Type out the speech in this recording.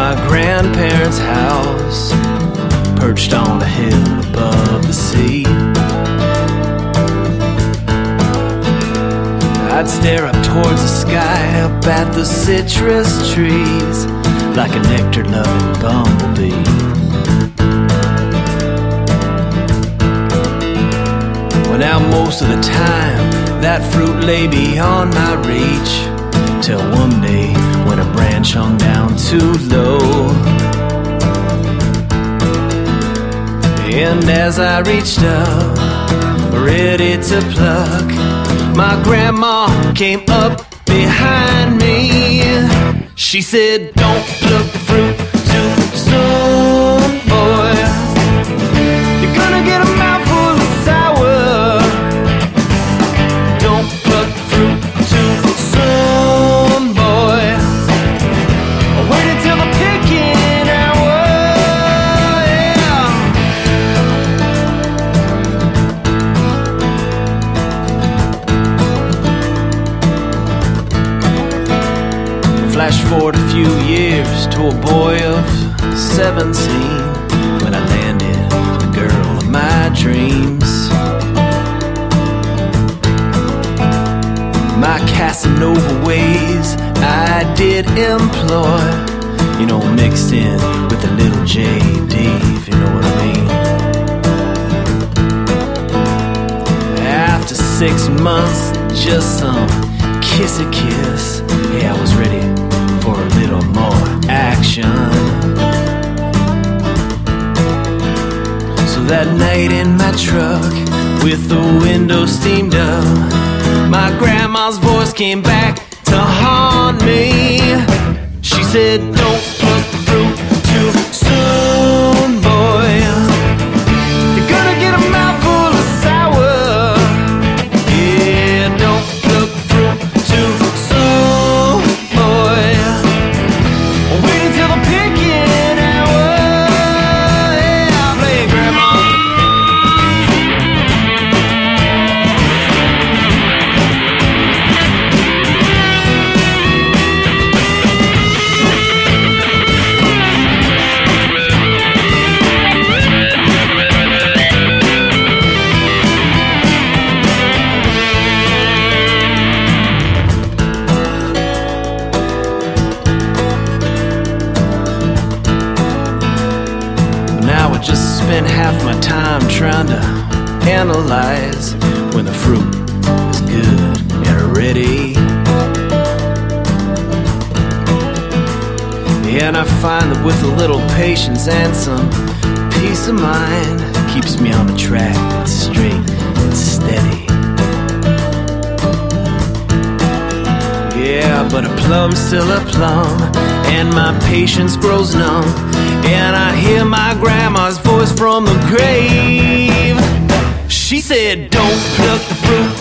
my grandparents' house, perched on a hill above the sea. I'd stare up towards the sky, up at the citrus trees, like a nectar-loving bumblebee. Well, now most of the time, that fruit lay beyond my reach, till one day, when a branch hung down too low. And as I reached up, ready to pluck, my grandma came up behind me. She said, "Don't pluck the fruit too soon, boy. You're gonna get a mouthful of sour. Don't pluck the fruit too soon, boy. Wait until the picking hour." Flash forward a few years to a boy of 17, when I landed the girl of my dreams. My Casanova ways I did employ, you know, mixed in with a little JD, if you know what I mean. After 6 months, just some kissy kiss, yeah, I was ready for a little more action. So that night in my truck, with the window steamed up, my grandma's voice came back to haunt me. She said, "Don't pluck the fruit too soon, boy. You're gonna get a mouthful of sour. Yeah, don't pluck the fruit too soon, boy. Wait until the picking hour." Yeah, play it, Grandma. Now I just spend half my time trying to analyze when the fruit is good and ready. And I find that with a little patience and some peace of mind, keeps me on the track that's straight and steady. Yeah, but a plum's still a plum, and my patience grows numb, and I hear my grandma's voice from the grave. She said, "Don't pluck the fruit